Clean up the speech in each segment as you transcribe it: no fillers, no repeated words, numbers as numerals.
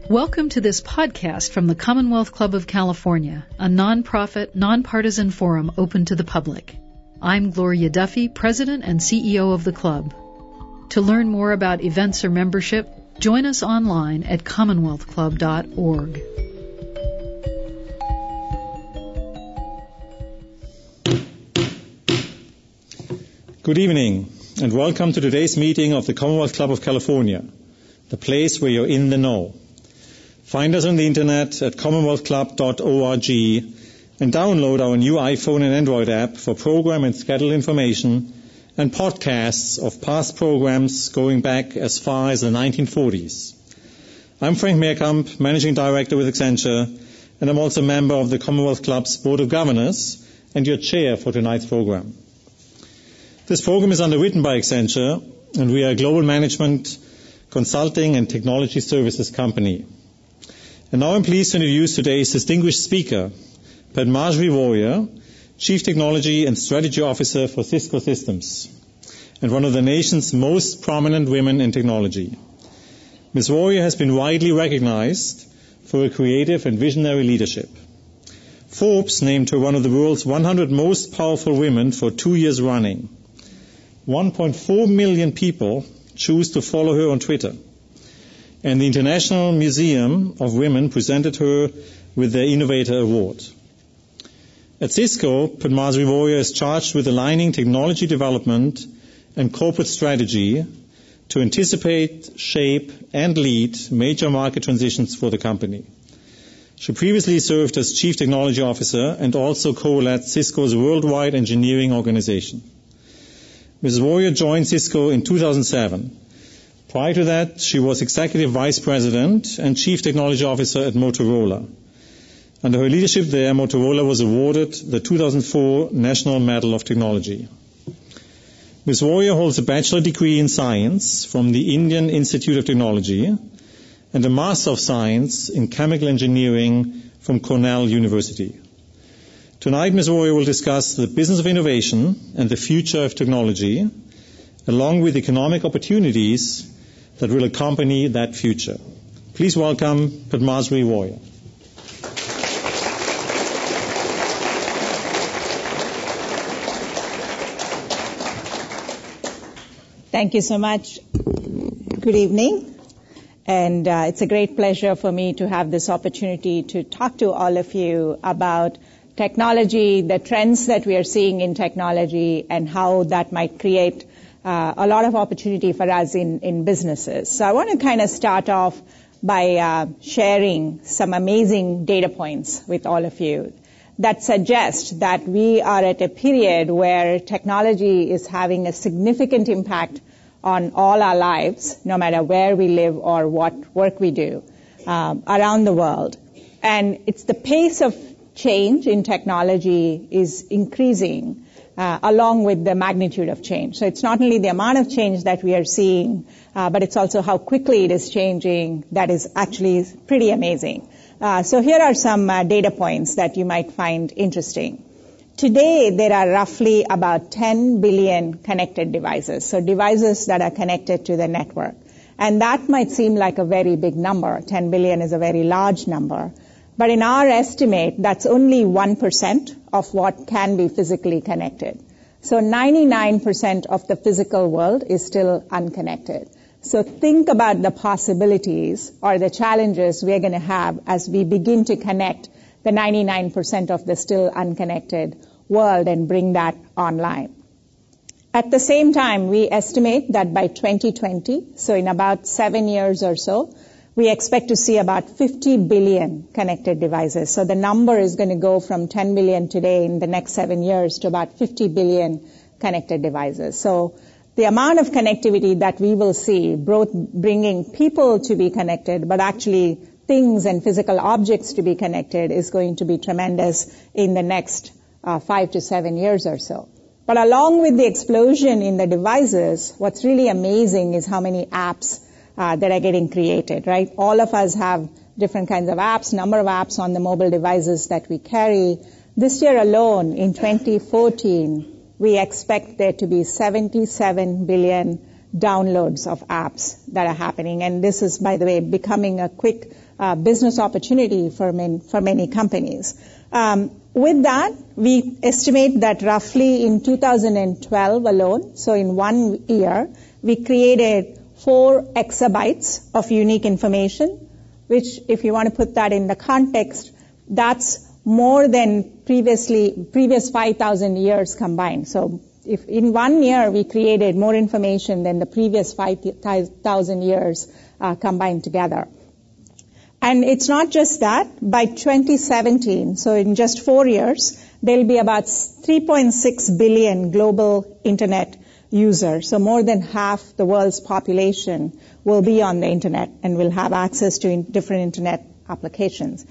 Welcome to this podcast from the Commonwealth Club of California, a nonprofit, nonpartisan forum open to the public. I'm Gloria Duffy, President and CEO of the club. To learn more about events or membership, join us online at commonwealthclub.org. Good evening, and welcome to today's meeting of the Commonwealth Club of California, the place where you're in the know. Find us on the internet at commonwealthclub.org and download our new iPhone and Android app for program and schedule information and podcasts of past programs going back as far as the 1940s. I'm Frank Meerkamp, Managing Director with Accenture, and I'm also a member of the Commonwealth Club's Board of Governors and your chair for tonight's program. This program is underwritten by Accenture, and we are a global management, consulting and technology services company. And now I'm pleased to introduce today's distinguished speaker, Padmasree Warrior, Chief Technology and Strategy Officer for Cisco Systems, and one of the nation's most prominent women in technology. Ms. Warrior has been widely recognized for her creative and visionary leadership. Forbes named her one of the world's 100 most powerful women for 2 years running. 1.4 million people choose to follow her on Twitter. And the International Museum of Women presented her with their Innovator Award. At Cisco, Padmasree Warrior is charged with aligning technology development and corporate strategy to anticipate, shape, and lead major market transitions for the company. She previously served as Chief Technology Officer and also co-led Cisco's worldwide engineering organization. Ms. Warrior joined Cisco in 2007. Prior to that, she was Executive Vice President and Chief Technology Officer at Motorola. Under her leadership there, Motorola was awarded the 2004 National Medal of Technology. Ms. Warrior holds a bachelor degree in science from the Indian Institute of Technology and a Master of Science in Chemical Engineering from Cornell University. Tonight, Ms. Warrior will discuss the business of innovation and the future of technology, along with economic opportunities that will accompany that future. Please welcome Padmasree Warrior. Thank you so much. Good evening. And it's a great pleasure for me to have this opportunity to talk to all of you about technology, the trends that we are seeing in technology, and how that might create a lot of opportunity for us in businesses. So I want to kind of start off by sharing some amazing data points with all of you that suggest that we are at a period where technology is having a significant impact on all our lives, no matter where we live or what work we do around the world. And it's the pace of change in technology is increasing along with the magnitude of change. So it's not only the amount of change that we are seeing, but it's also how quickly it is changing that is actually pretty amazing. So here are some data points that you might find interesting. Today, there are roughly about 10 billion connected devices, so devices that are connected to the network. And that might seem like a very big number. 10 billion is a very large number. But in our estimate, that's only 1% of what can be physically connected. So 99% of the physical world is still unconnected. So think about the possibilities or the challenges we're going to have as we begin to connect the 99% of the still unconnected world and bring that online. At the same time, we estimate that by 2020, so in about 7 years or so, we expect to see about 50 billion connected devices. So the number is going to go from 10 billion today in the next 7 years to about 50 billion connected devices. So the amount of connectivity that we will see, both bringing people to be connected, but actually things and physical objects to be connected, is going to be tremendous in the next 5 to 7 years or so. But along with the explosion in the devices, what's really amazing is how many apps that are getting created, right? All of us have different kinds of apps, number of apps on the mobile devices that we carry. This year alone, in 2014, we expect there to be 77 billion downloads of apps that are happening. And this is, by the way, becoming a quick business opportunity for many companies. With that, we estimate that roughly in 2012 alone, so in 1 year, we created 4 exabytes of unique information, which, if you want to put that in the context, that's more than previous 5,000 years combined. So if in 1 year we created more information than the previous 5,000 years combined together. And it's not just that. By 2017, so in just 4 years, there'll be about 3.6 billion global internet users. So more than half the world's population will be on the internet and will have access to different internet applications.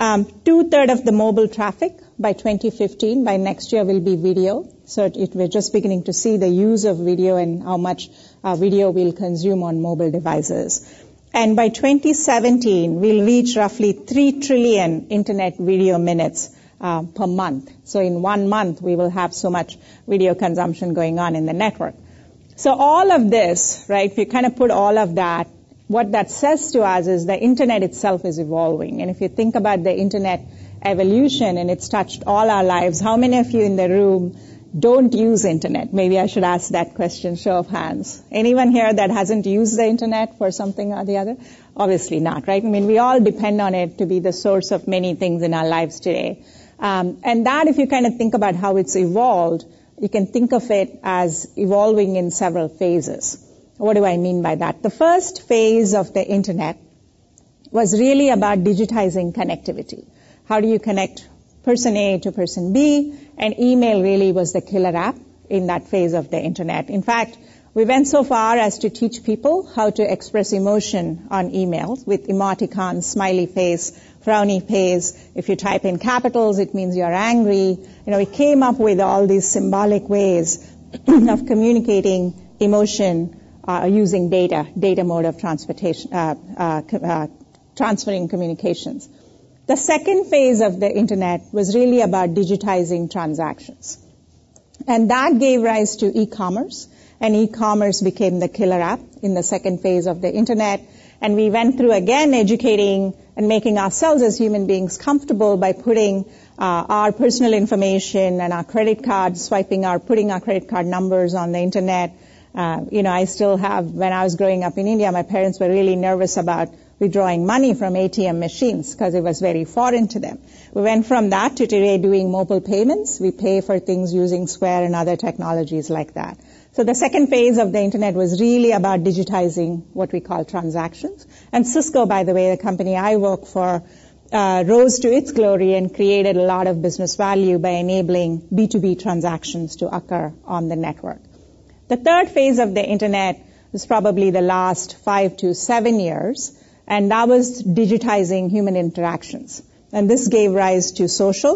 2/3 of the mobile traffic by 2015, by next year, will be video. So we're just beginning to see the use of video and how much video we'll consume on mobile devices. And by 2017, we'll reach roughly 3 trillion internet video minutes per month. So in 1 month, we will have so much video consumption going on in the network. So all of this, right, if you kind of put all of that, what that says to us is the internet itself is evolving. And if you think about the internet evolution, and it's touched all our lives, how many of you in the room don't use internet? Maybe I should ask that question, show of hands. Anyone here that hasn't used the internet for something or the other? Obviously not, right? I mean, we all depend on it to be the source of many things in our lives today. And that, if you kind of think about how it's evolved, you can think of it as evolving in several phases. What do I mean by that? The first phase of the internet was really about digitizing connectivity. How do you connect person A to person B? And email really was the killer app in that phase of the internet. In fact, we went so far as to teach people how to express emotion on emails with emoticons, smiley face, frowny face. If you type in capitals, it means you're angry. We came up with all these symbolic ways of communicating emotion using data mode of transportation, transferring communications. The second phase of the internet was really about digitizing transactions. And that gave rise to e-commerce. And e-commerce became the killer app in the second phase of the internet. And we went through, again, educating and making ourselves as human beings comfortable by putting our personal information and our credit cards, putting our credit card numbers on the internet. I still have, when I was growing up in India, my parents were really nervous about withdrawing money from ATM machines because it was very foreign to them. We went from that to today doing mobile payments. We pay for things using Square and other technologies like that. So the second phase of the internet was really about digitizing what we call transactions. And Cisco, by the way, the company I work for, rose to its glory and created a lot of business value by enabling B2B transactions to occur on the network. The third phase of the internet was probably the last 5 to 7 years, and that was digitizing human interactions. And this gave rise to social,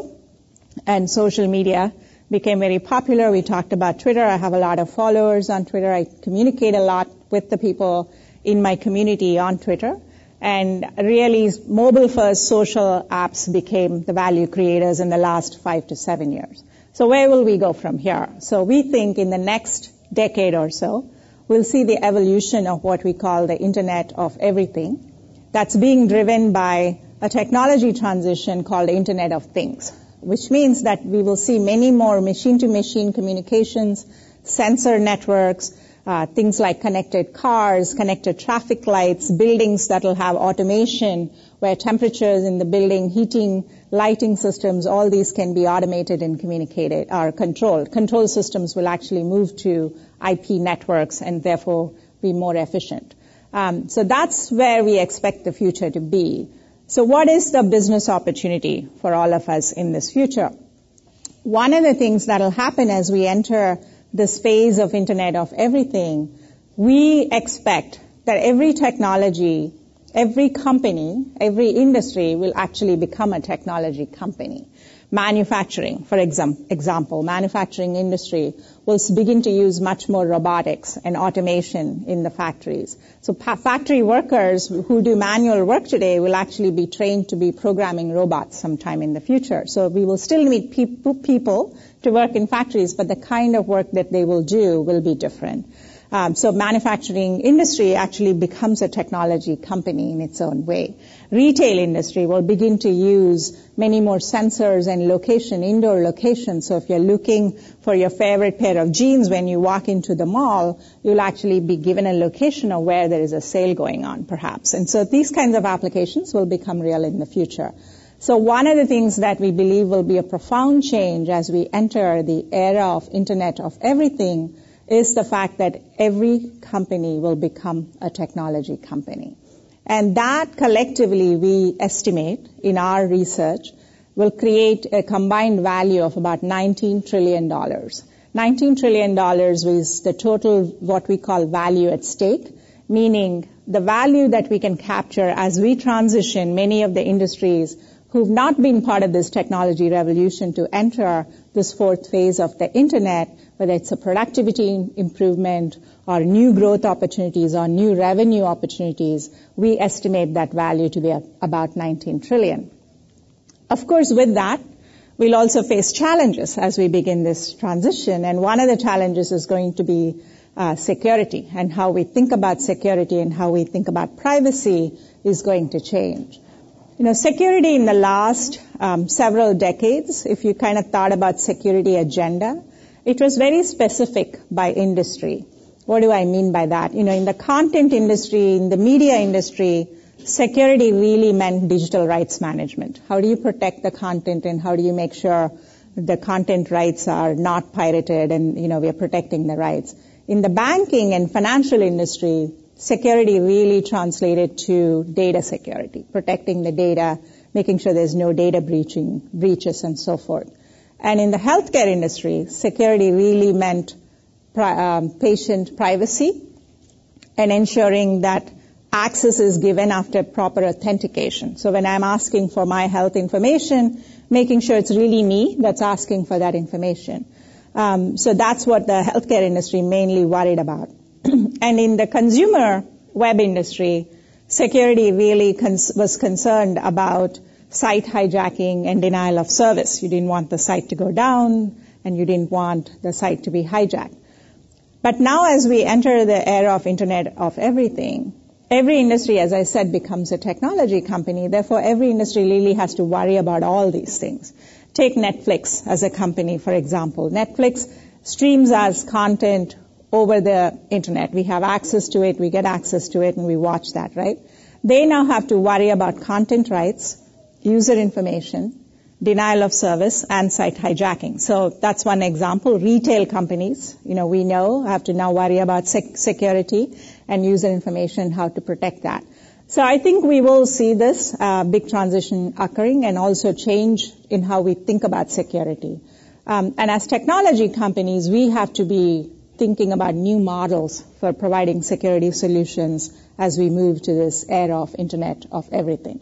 and social media became very popular. We talked about Twitter. I have a lot of followers on Twitter. I communicate a lot with the people in my community on Twitter. And really, mobile-first social apps became the value creators in the last 5 to 7 years. So where will we go from here? So we think in the next decade or so, we'll see the evolution of what we call the Internet of Everything. That's being driven by a technology transition called the Internet of Things, which means that we will see many more machine-to-machine communications, sensor networks, things like connected cars, connected traffic lights, buildings that will have automation where temperatures in the building, heating, lighting systems, all these can be automated and communicated or controlled. Control systems will actually move to IP networks and therefore be more efficient. So that's where we expect the future to be. So what is the business opportunity for all of us in this future? One of the things that will happen as we enter this phase of Internet of Everything, we expect that every technology, every company, every industry will actually become a technology company. Manufacturing, for example, manufacturing industry will begin to use much more robotics and automation in the factories. So factory workers who do manual work today will actually be trained to be programming robots sometime in the future. So we will still need people to work in factories, but the kind of work that they will do will be different. So manufacturing industry actually becomes a technology company in its own way. Retail industry will begin to use many more sensors and indoor locations. So if you're looking for your favorite pair of jeans when you walk into the mall, you'll actually be given a location of where there is a sale going on, perhaps. And so these kinds of applications will become real in the future. So one of the things that we believe will be a profound change as we enter the era of Internet of Everything is the fact that every company will become a technology company. And that collectively, we estimate in our research, will create a combined value of about $19 trillion. $19 trillion is the total what we call value at stake, meaning the value that we can capture as we transition many of the industries who've not been part of this technology revolution to enter this fourth phase of the Internet, whether it's a productivity improvement or new growth opportunities or new revenue opportunities. We estimate that value to be about $19 trillion. Of course, with that, we'll also face challenges as we begin this transition. And one of the challenges is going to be security, and how we think about security and how we think about privacy is going to change. Security in the last several decades, if you kind of thought about security agenda, it was very specific by industry. What do I mean by that? In the content industry, in the media industry, security really meant digital rights management. How do you protect the content, and how do you make sure the content rights are not pirated and, we are protecting the rights? In the banking and financial industry, security really translated to data security, protecting the data, making sure there's no data breaches and so forth. And in the healthcare industry, security really meant patient privacy and ensuring that access is given after proper authentication. So when I'm asking for my health information, making sure it's really me that's asking for that information. So that's what the healthcare industry mainly worried about. And in the consumer web industry, security really was concerned about site hijacking and denial of service. You didn't want the site to go down, and you didn't want the site to be hijacked. But now as we enter the era of Internet of Everything, every industry, as I said, becomes a technology company. Therefore, every industry really has to worry about all these things. Take Netflix as a company, for example. Netflix streams as content over the Internet. We have access to it, we get access to it, and we watch that, right? They now have to worry about content rights, user information, denial of service, and site hijacking. So that's one example. Retail companies, we know, have to now worry about security and user information, how to protect that. So I think we will see this big transition occurring, and also change in how we think about security. And as technology companies, we have to be thinking about new models for providing security solutions as we move to this era of Internet of Everything.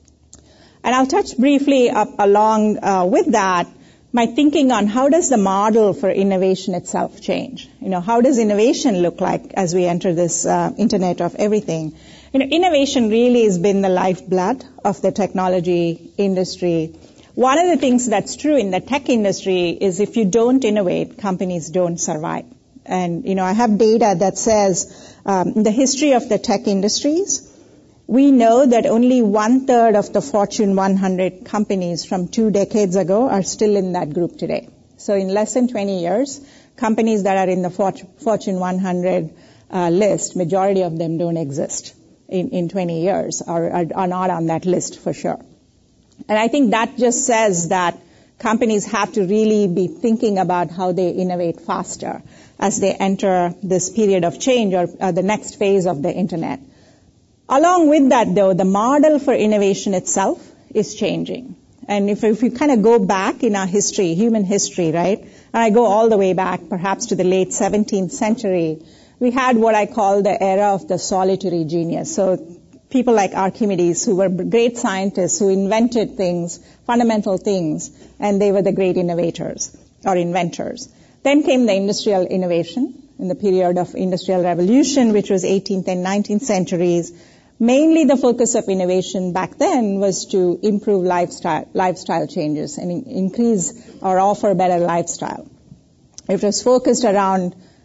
And I'll touch briefly along with that, my thinking on how does the model for innovation itself change? How does innovation look like as we enter this Internet of Everything? Innovation really has been the lifeblood of the technology industry. One of the things that's true in the tech industry is if you don't innovate, companies don't survive. And, I have data that says in the history of the tech industries, we know that only 1/3 of the Fortune 100 companies from 2 decades ago are still in that group today. So in less than 20 years, companies that are in the Fortune 100 list, majority of them don't exist in 20 years, or are not on that list for sure. And I think that just says that companies have to really be thinking about how they innovate faster as they enter this period of change, or the next phase of the Internet. Along with that, though, the model for innovation itself is changing. And if you kind of go back in our history, human history, right, and I go all the way back perhaps to the late 17th century, we had what I call the era of the solitary genius. So people like Archimedes, who were great scientists, who invented things, fundamental things, and they were the great innovators or inventors. Then came the industrial innovation in the period of Industrial Revolution, which was 18th and 19th centuries. Mainly the focus of innovation back then was to improve lifestyle changes and increase or offer better lifestyle. It was focused around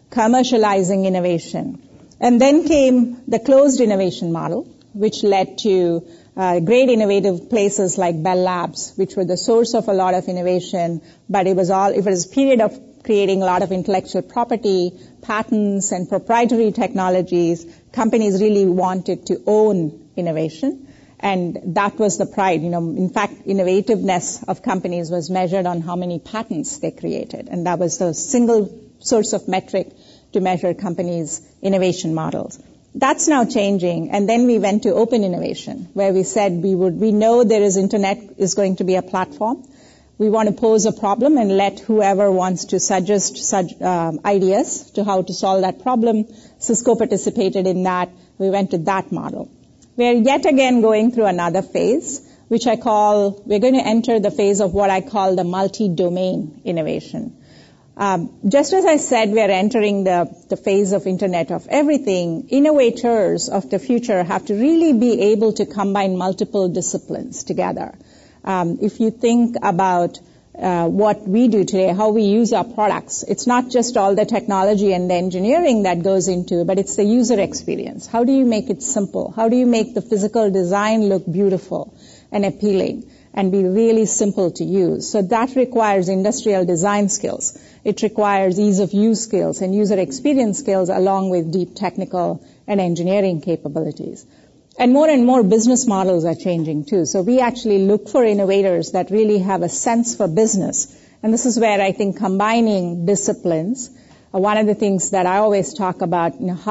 commercializing innovation. And then came the closed innovation model, which led to great innovative places like Bell Labs, which were the source of a lot of innovation, but it was a period of creating a lot of intellectual property, patents, and proprietary technologies. Companies really wanted to own innovation, and that was the pride. In fact, innovativeness of companies was measured on how many patents they created, and that was the single source of metric to measure companies' innovation models. That's now changing, and then we went to open innovation, where we said we know internet is going to be a platform. We want to pose a problem and let whoever wants to suggest ideas to how to solve that problem. Cisco participated in that. We went to that model. We are yet again going through another phase, which we're going to enter the phase of what I call the multi-domain innovation. Just as I said, we are entering the phase of Internet of Everything. Innovators of the future have to really be able to combine multiple disciplines together. If you think about what we do today, how we use our products, it's not just all the technology and the engineering that goes into it, but it's the user experience. How do you make it simple? How do you make the physical design look beautiful and appealing and be really simple to use? So that requires industrial design skills. It requires ease of use skills and user experience skills along with deep technical and engineering capabilities. And more business models are changing too. So we actually look for innovators that really have a sense for business. And this is where I think combining disciplines, one of the things that I always talk about,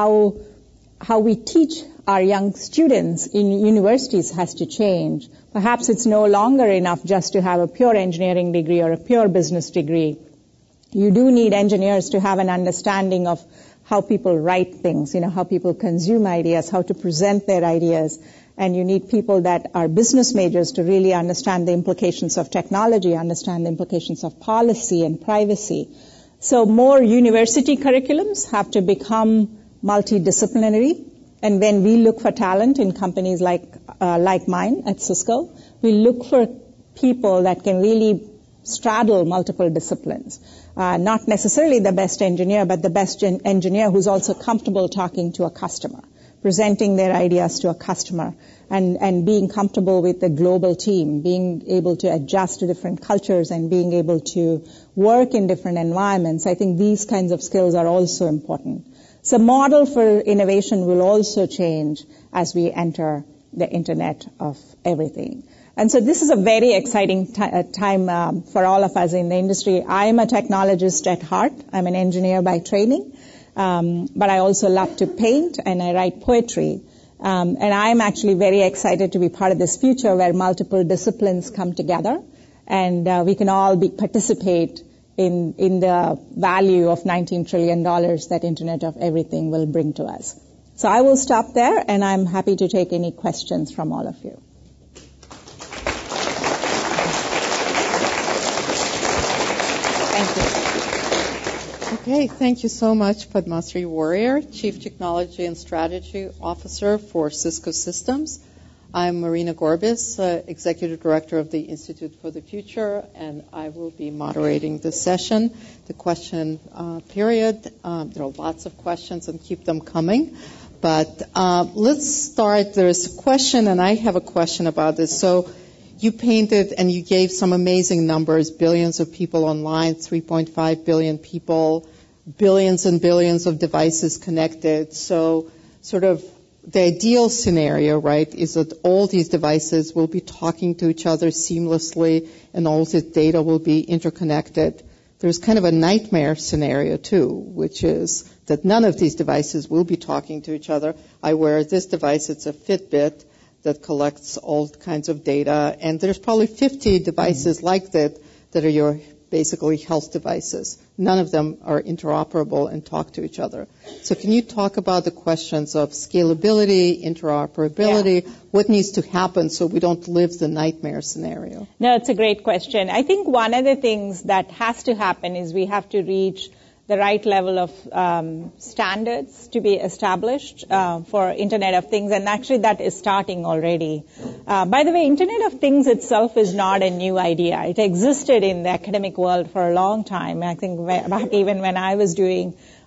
how we teach our young students in universities has to change. Perhaps it's no longer enough just to have a pure engineering degree or a pure business degree. You do need engineers to have an understanding of how people write things, how people consume ideas, how to present their ideas. And you need people that are business majors to really understand the implications of technology, understand the implications of policy and privacy. So more university curriculums have to become multidisciplinary. And when we look for talent in companies like mine at Cisco, we look for people that can really straddle multiple disciplines. Not necessarily the best engineer, but the best engineer who's also comfortable talking to a customer, presenting their ideas to a customer, and being comfortable with the global team, being able to adjust to different cultures and being able to work in different environments. I think these kinds of skills are also important. So model for innovation will also change as we enter the Internet of Everything. And so this is a very exciting time for all of us in the industry. I am a technologist at heart. I'm an engineer by training. But I also love to paint and I write poetry. And I'm actually very excited to be part of this future where multiple disciplines come together and we can all participate in the value of $19 trillion that Internet of Everything will bring to us. So I will stop there and I'm happy to take any questions from all of you. Okay, thank you so much, Padmasree Warrior, Chief Technology and Strategy Officer for Cisco Systems. I'm Marina Gorbis, Executive Director of the Institute for the Future, and I will be moderating this session, the question period. There are lots of questions, and keep them coming. But let's start. There's a question, and I have a question about this. So you painted and you gave some amazing numbers, billions of people online, 3.5 billion people, billions and billions of devices connected. So sort of the ideal scenario, right, is that all these devices will be talking to each other seamlessly and all this data will be interconnected. There's kind of a nightmare scenario, too, which is that none of these devices will be talking to each other. I wear this device. It's a Fitbit that collects all kinds of data, and there's probably 50 devices like that are your basically health devices. None of them are interoperable and talk to each other. So can you talk about the questions of scalability, interoperability, what needs to happen so we don't live the nightmare scenario? No, it's a great question. I think one of the things that has to happen is we have to reach the right level of standards to be established for Internet of Things, and actually that is starting already. By the way, Internet of Things itself is not a new idea. It existed in the academic world for a long time. I think back even when I was doing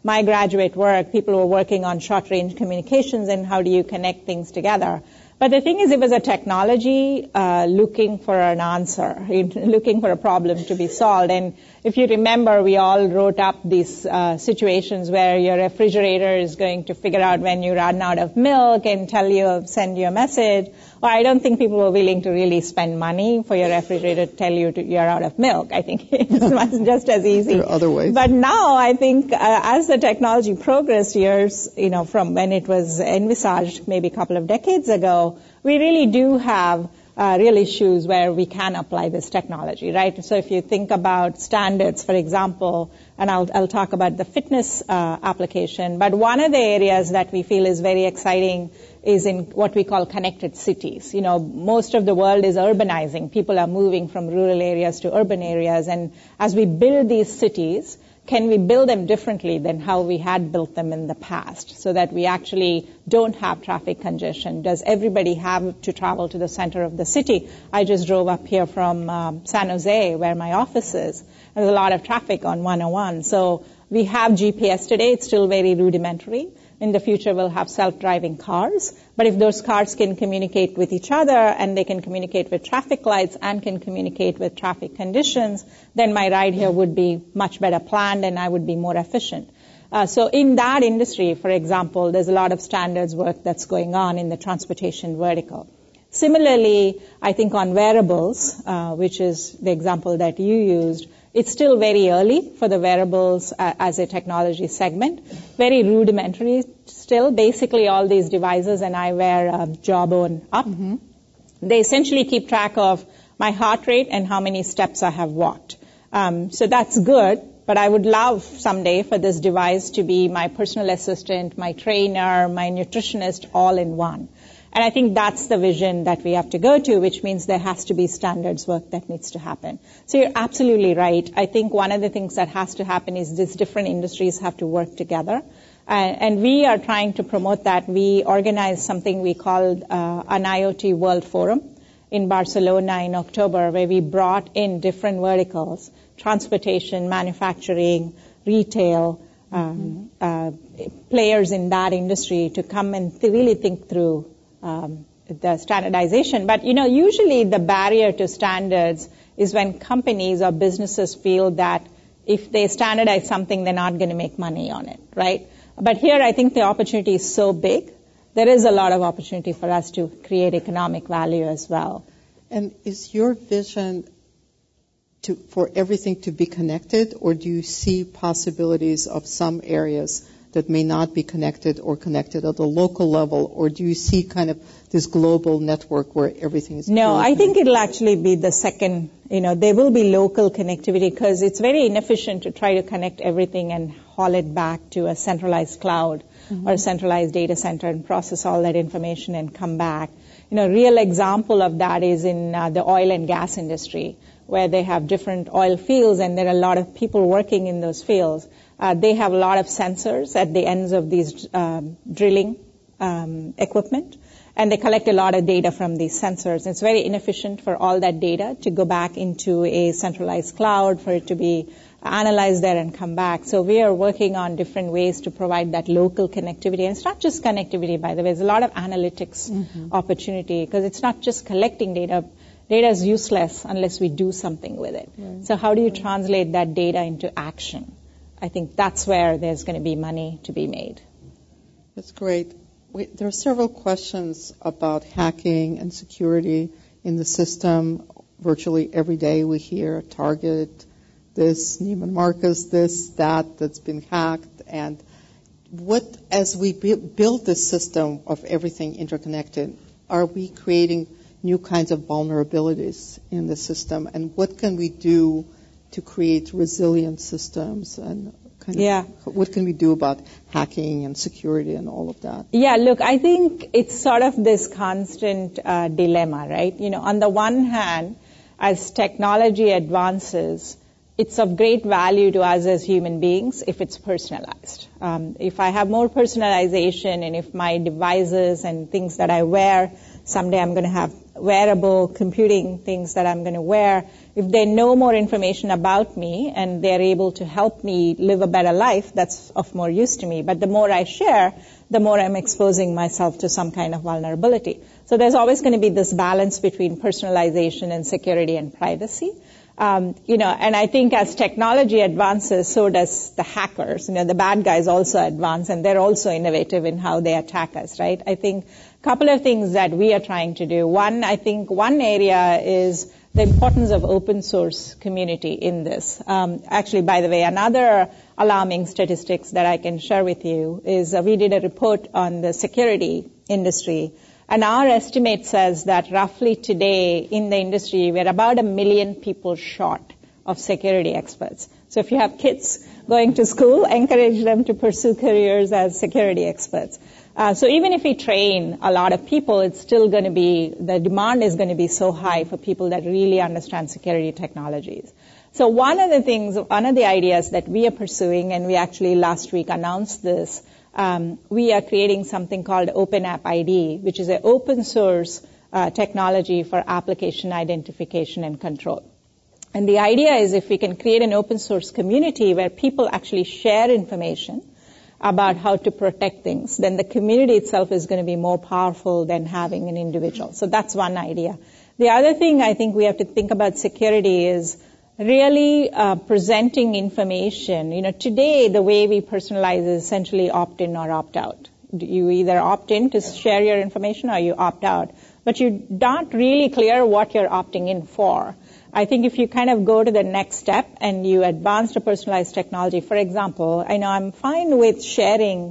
my graduate work, people were working on short-range communications and how do you connect things together. But the thing is, it was a technology looking for an answer, looking for a problem to be solved. And if you remember, we all wrote up these situations where your refrigerator is going to figure out when you run out of milk and send you a message. Well, I don't think people were willing to really spend money for your refrigerator to tell you you're out of milk. I think it's just as easy. There are other ways. But now I think as the technology progressed years, from when it was envisaged maybe a couple of decades ago, we really do have real issues where we can apply this technology, right? So if you think about standards, for example, and I'll talk about the fitness application, but one of the areas that we feel is very exciting is in what we call connected cities. Most of the world is urbanizing. People are moving from rural areas to urban areas, and as we build these cities, can we build them differently than how we had built them in the past so that we actually don't have traffic congestion? Does everybody have to travel to the center of the city? I just drove up here from San Jose, where my office is. There's a lot of traffic on 101. So we have GPS today. It's still very rudimentary. In the future, we'll have self-driving cars. But if those cars can communicate with each other and they can communicate with traffic lights and can communicate with traffic conditions, then my ride here would be much better planned and I would be more efficient. So in that industry, for example, there's a lot of standards work that's going on in the transportation vertical. Similarly, I think on wearables, which is the example that you used, it's still very early for the wearables as a technology segment, very rudimentary still. Basically, all these devices, and I wear Jawbone Up, they essentially keep track of my heart rate and how many steps I have walked. So that's good, but I would love someday for this device to be my personal assistant, my trainer, my nutritionist, all in one. And I think that's the vision that we have to go to, which means there has to be standards work that needs to happen. So you're absolutely right. I think one of the things that has to happen is these different industries have to work together. And we are trying to promote that. We organized something we called an IoT World Forum in Barcelona in October, where we brought in different verticals, transportation, manufacturing, retail, players in that industry to come and really think through the standardization. But, usually the barrier to standards is when companies or businesses feel that if they standardize something, they're not going to make money on it, right? But here I think the opportunity is so big, there is a lot of opportunity for us to create economic value as well. And is your vision for everything to be connected, or do you see possibilities of some areas that may not be connected or connected at the local level, or do you see kind of this global network where everything is No, I think it'll actually be the second. There will be local connectivity because it's very inefficient to try to connect everything and haul it back to a centralized cloud or a centralized data center and process all that information and come back. Real example of that is in the oil and gas industry, where they have different oil fields and there are a lot of people working in those fields. They have a lot of sensors at the ends of these drilling equipment, and they collect a lot of data from these sensors. It's very inefficient for all that data to go back into a centralized cloud, for it to be analyzed there and come back. So we are working on different ways to provide that local connectivity. And it's not just connectivity, by the way. There's a lot of analytics opportunity, because it's not just collecting data. Data is useless unless we do something with it. Right. So how do you translate that data into action? I think that's where there's going to be money to be made. That's great. There are several questions about hacking and security in the system. Virtually every day we hear Target, this, Neiman Marcus, this, that's been hacked. And as we build this system of everything interconnected, are we creating new kinds of vulnerabilities in the system? And what can we do to create resilient systems, and what can we do about hacking and security and all of that? Yeah, look, I think it's sort of this constant dilemma, right? On the one hand, as technology advances, it's of great value to us as human beings if it's personalized. If I have more personalization and if my devices and things that I wear Someday I'm going to have wearable computing things that I'm going to wear. If they know more information about me and they're able to help me live a better life, that's of more use to me. But the more I share, the more I'm exposing myself to some kind of vulnerability. So there's always going to be this balance between personalization and security and privacy. And I think as technology advances, so does the hackers. The bad guys also advance, and they're also innovative in how they attack us, right? I think a couple of things that we are trying to do. One area is the importance of open source community in this. Actually, by the way, another alarming statistics that I can share with you is we did a report on the security industry. And our estimate says that roughly today in the industry, we're about 1 million people short of security experts. So if you have kids going to school, encourage them to pursue careers as security experts. So even if we train a lot of people, it's still going to be, the demand is going to be so high for people that really understand security technologies. So one of the ideas that we are pursuing, and we actually last week announced this, we are creating something called Open App ID, which is an open source technology for application identification and control. And the idea is if we can create an open source community where people actually share information about how to protect things, then the community itself is going to be more powerful than having an individual. So that's one idea. The other thing I think we have to think about security is really presenting information. Today the way we personalize is essentially opt-in or opt-out. You either opt in to share your information or you opt out. But you're not really clear what you're opting in for. I think if you kind of go to the next step and you advance to personalized technology, for example, I know I'm fine with sharing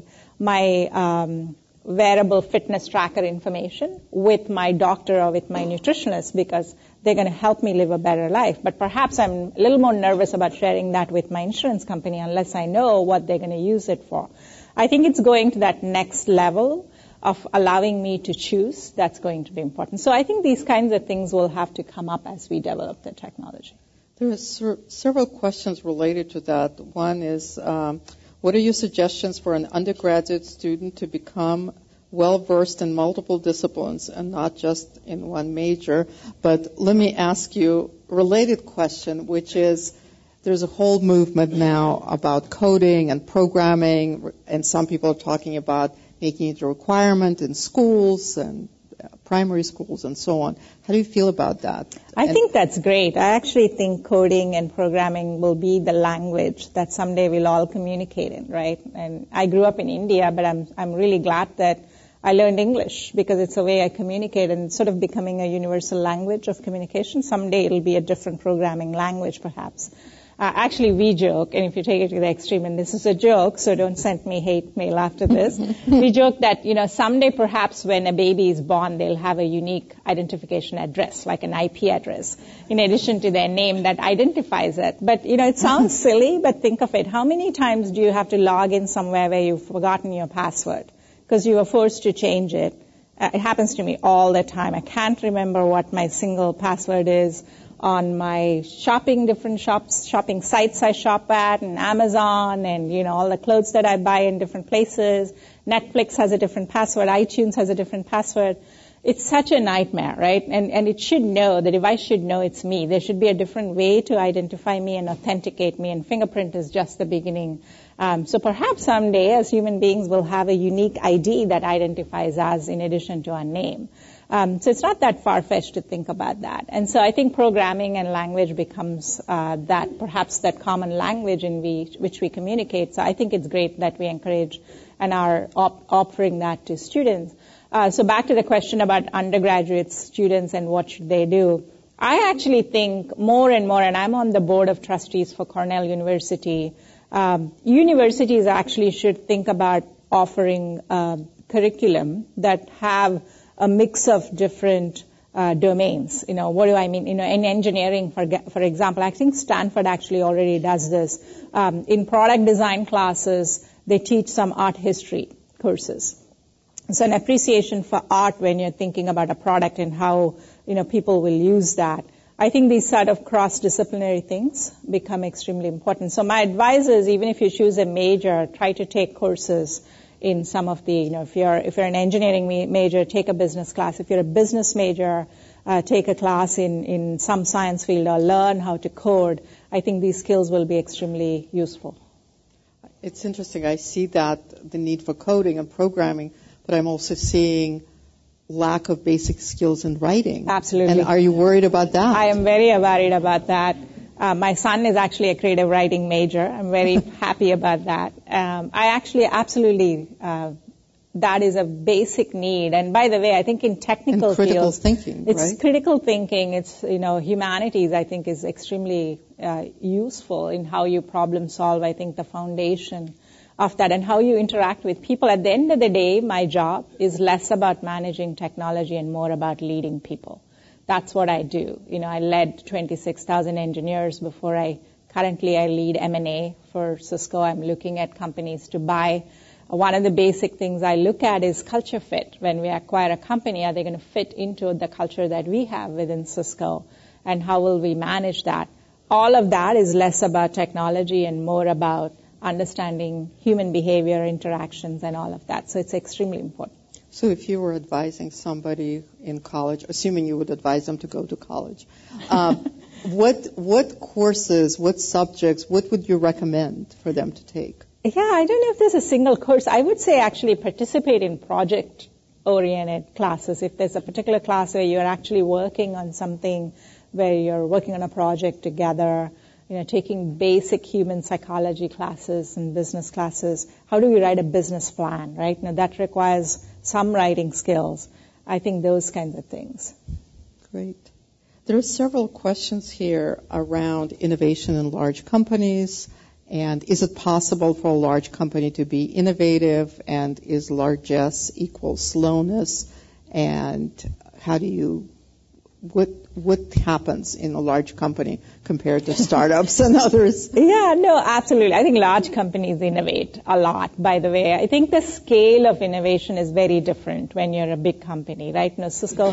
my wearable fitness tracker information with my doctor or with my nutritionist because they're going to help me live a better life. But perhaps I'm a little more nervous about sharing that with my insurance company unless I know what they're going to use it for. I think it's going to that next level of allowing me to choose. That's going to be important. So I think these kinds of things will have to come up as we develop the technology. There are several questions related to that. One is, what are your suggestions for an undergraduate student to become well-versed in multiple disciplines and not just in one major? But let me ask you a related question, which is, there's a whole movement now about coding and programming, and some people are talking about making it a requirement in schools and primary schools and so on. How do you feel about that? I think that's great. I actually think coding and programming will be the language that someday we'll all communicate in, right? And I grew up in India, but I'm really glad that I learned English because it's a way I communicate and sort of becoming a universal language of communication. Someday it'll be a different programming language, perhaps. Actually, we joke, and if you take it to the extreme, and this is a joke, so don't send me hate mail after this. We joke that, someday perhaps when a baby is born, they'll have a unique identification address, like an IP address, in addition to their name that identifies it. But, it sounds silly, but think of it. How many times do you have to log in somewhere where you've forgotten your password because you were forced to change it? It happens to me all the time. I can't remember what my single password is on my different shopping sites I shop at, and Amazon, and, all the clothes that I buy in different places. Netflix has a different password. iTunes has a different password. It's such a nightmare, right? And it should know, the device should know it's me. There should be a different way to identify me and authenticate me, and fingerprint is just the beginning. So perhaps someday, as human beings, we'll have a unique ID that identifies us in addition to our name. So it's not that far-fetched to think about that. And so I think programming and language becomes perhaps that common language in which we communicate. So I think it's great that we encourage and are offering that to students. So back to the question about undergraduate students and what should they do. I actually think more and more, and I'm on the board of trustees for Cornell University, universities actually should think about offering curriculum that have a mix of different domains. What do I mean? In engineering, for example, I think Stanford actually already does this. In product design classes, they teach some art history courses. So an appreciation for art when you're thinking about a product and how, people will use that. I think these sort of cross-disciplinary things become extremely important. So my advice is, even if you choose a major, try to take courses in some of the, if you're an engineering major, take a business class. If you're a business major, take a class in some science field or learn how to code. I think these skills will be extremely useful. It's interesting. I see that the need for coding and programming, but I'm also seeing lack of basic skills in writing. Absolutely. And are you worried about that? I am very worried about that. My son is actually a creative writing major. I'm very happy about that. I actually absolutely, that is a basic need. And by the way, I think in technical and critical fields, thinking, it's right? critical thinking. It's, humanities, I think, is extremely useful in how you problem solve. I think the foundation of that and how you interact with people. At the end of the day, my job is less about managing technology and more about leading people. That's what I do. I led 26,000 engineers before currently I lead M&A for Cisco. I'm looking at companies to buy. One of the basic things I look at is culture fit. When we acquire a company, are they going to fit into the culture that we have within Cisco? And how will we manage that? All of that is less about technology and more about understanding human behavior, interactions, and all of that. So it's extremely important. So if you were advising somebody in college, assuming you would advise them to go to college, what courses, what subjects, what would you recommend for them to take? Yeah, I don't know if there's a single course. I would say actually participate in project-oriented classes. If there's a particular class where you're actually working on something, where you're working on a project together, taking basic human psychology classes and business classes. How do we write a business plan, right? That requires some writing skills. I think those kinds of things. Great. There are several questions here around innovation in large companies. And is it possible for a large company to be innovative? And is largesse equals slowness? And how do you, what happens in a large company compared to startups and others? Yeah, no, absolutely. I think large companies innovate a lot, by the way. I think the scale of innovation is very different when you're a big company, right? Cisco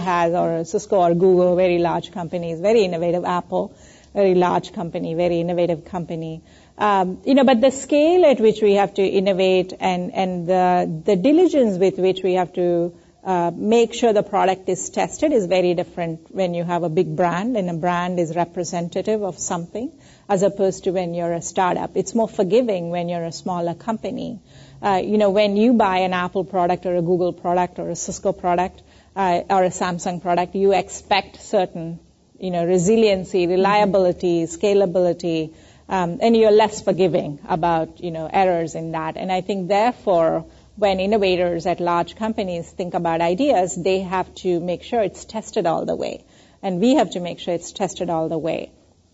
or Google, very large companies, very innovative. Apple, very large company, very innovative company. But the scale at which we have to innovate and the diligence with which we have to make sure the product is tested is very different when you have a big brand and a brand is representative of something as opposed to when you're a startup. It's more forgiving when you're a smaller company. When you buy an Apple product or a Google product or a Cisco product or a Samsung product, you expect certain, resiliency, reliability, scalability, and you're less forgiving about, errors in that. And I think therefore, when innovators at large companies think about ideas, they have to make sure it's tested all the way. And we have to make sure it's tested all the way.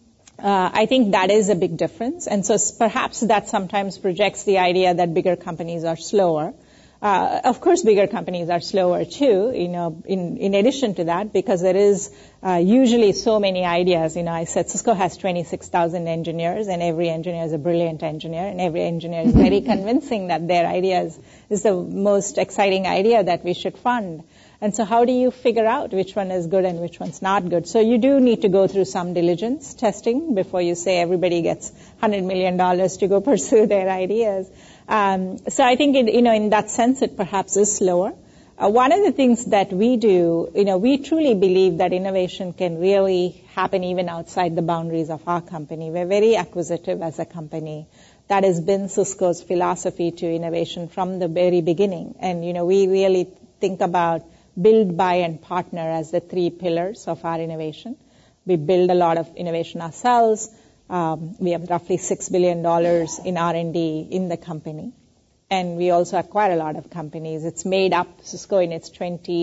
I think that is a big difference. And so perhaps that sometimes projects the idea that bigger companies are slower. Of course, bigger companies are slower too, in addition to that, because there is usually so many ideas. I said Cisco has 26,000 engineers, and every engineer is a brilliant engineer, and every engineer is very convincing that their idea is the most exciting idea that we should fund. And so how do you figure out which one is good and which one's not good? So you do need to go through some diligence testing before you say everybody gets $100 million to go pursue their ideas. So I think, in that sense, it perhaps is slower. One of the things that we do, we truly believe that innovation can really happen even outside the boundaries of our company. We're very acquisitive as a company. That has been Cisco's philosophy to innovation from the very beginning. And, we really think about build, buy, and partner as the three pillars of our innovation. We build a lot of innovation ourselves. We have roughly $6 billion in R&D in the company. And we also acquire a lot of companies. It's made up, Cisco in its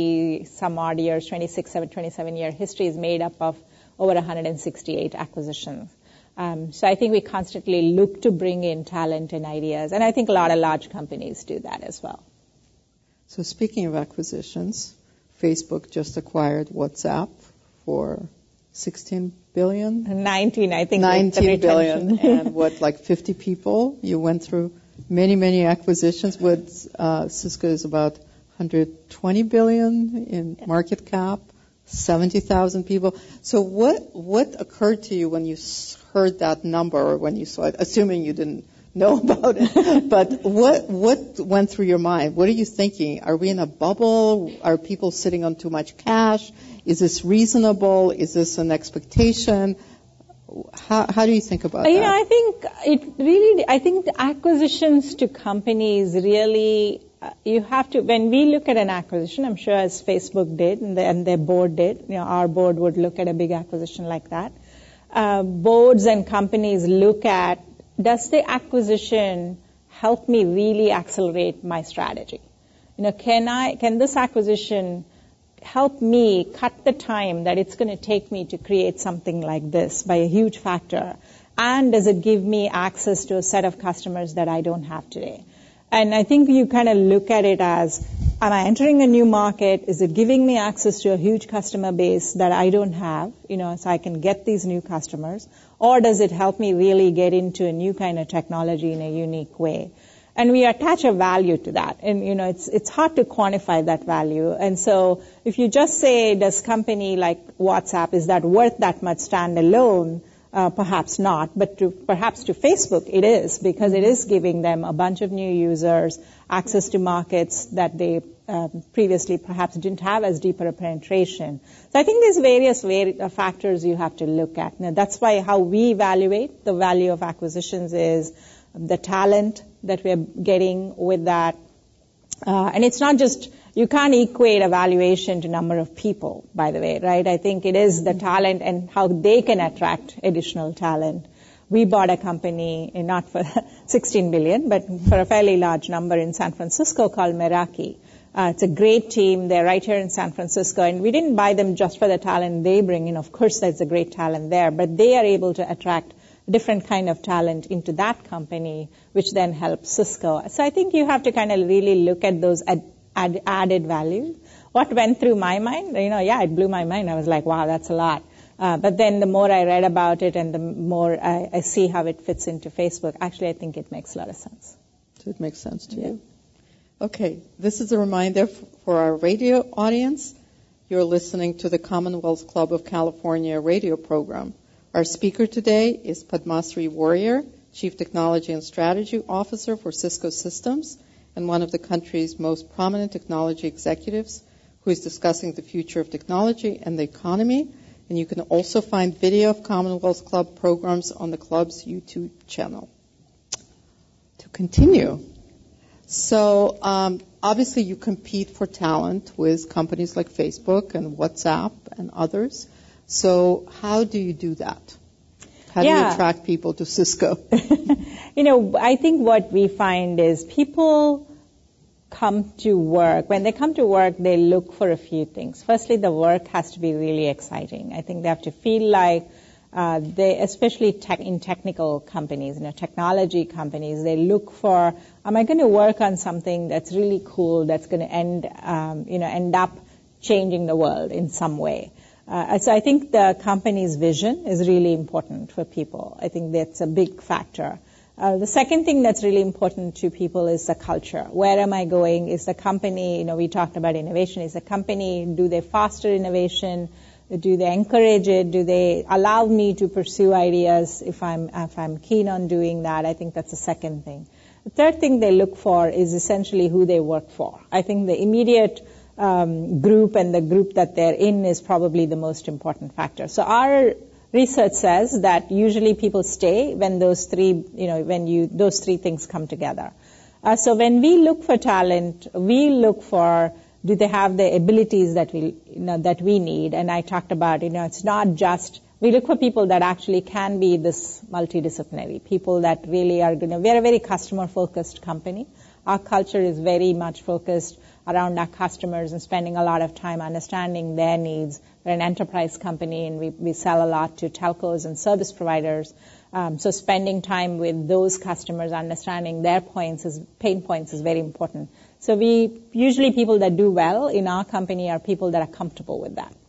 27 year history is made up of over 168 acquisitions. So I think we constantly look to bring in talent and ideas. And I think a lot of large companies do that as well. So speaking of acquisitions, Facebook just acquired WhatsApp for 16 billion? 19, I think. 19 billion. And like 50 people? You went through many acquisitions. Cisco is about 120 billion in market cap, 70,000 people. So what occurred to you when you heard that number or when you saw it, assuming you didn't know about it. But what went through your mind? What are you thinking? Are we in a bubble? Are people sitting on too much cash? Is this reasonable? Is this an expectation? How do you think about that? I think the acquisitions to companies really, you have to, when we look at an acquisition, I'm sure as Facebook did and their board did, our board would look at a big acquisition like that. Boards and companies look at, does the acquisition help me really accelerate my strategy? Can this acquisition help me cut the time that it's going to take me to create something like this by a huge factor? And does it give me access to a set of customers that I don't have today? And I think you kind of look at it as, am I entering a new market? Is it giving me access to a huge customer base that I don't have, so I can get these new customers? Or does it help me really get into a new kind of technology in a unique way? And we attach a value to that. And, it's hard to quantify that value. And so if you just say, does company like WhatsApp, is that worth that much standalone? Perhaps not, but perhaps to Facebook it is, because it is giving them a bunch of new users, access to markets that they previously perhaps didn't have as deeper a penetration. So I think there's various factors you have to look at. Now, that's why how we evaluate the value of acquisitions is the talent that we're getting with that. And it's not just, you can't equate evaluation to number of people, by the way, right? I think it is the talent and how they can attract additional talent. We bought a company, not for 16 billion, but for a fairly large number in San Francisco called Meraki. It's a great team. They're right here in San Francisco. And we didn't buy them just for the talent they bring in. Of course, there's a great talent there, but they are able to attract different kind of talent into that company, which then helps Cisco. So I think you have to kind of really look at those added value. What went through my mind? It blew my mind. I was like, wow, that's a lot. But then the more I read about it and the more I see how it fits into Facebook, actually I think it makes a lot of sense. So it makes sense to you. Okay, this is a reminder for our radio audience. You're listening to the Commonwealth Club of California radio program. Our speaker today is Padmasree Warrior, Chief Technology and Strategy Officer for Cisco Systems and one of the country's most prominent technology executives, who is discussing the future of technology and the economy. And you can also find video of Commonwealth Club programs on the club's YouTube channel. To continue, so obviously you compete for talent with companies like Facebook and WhatsApp and others. So how do you do that? How do you attract people to Cisco? I think what we find is people come to work. When they come to work, they look for a few things. Firstly, the work has to be really exciting. I think they have to feel like especially in technical companies, technology companies, they look for, am I going to work on something that's really cool, that's going to end up changing the world in some way? So I think the company's vision is really important for people. I think that's a big factor. The second thing that's really important to people is the culture. Where am I going? Is the company, we talked about innovation. Is the company, do they foster innovation? Do they encourage it? Do they allow me to pursue ideas if I'm keen on doing that? I think that's the second thing. The third thing they look for is essentially who they work for. I think the immediate group and the group that they're in is probably the most important factor. So our research says that usually people stay when those three things come together. So when we look for talent, we look for, do they have the abilities that we need? And I talked about, it's not just, we look for people that actually can be this multidisciplinary, people that really are we're a very customer-focused company. Our culture is very much focused around our customers and spending a lot of time understanding their needs. We're an enterprise company and we sell a lot to telcos and service providers. So spending time with those customers, understanding their pain points is very important. So usually people that do well in our company are people that are comfortable with that.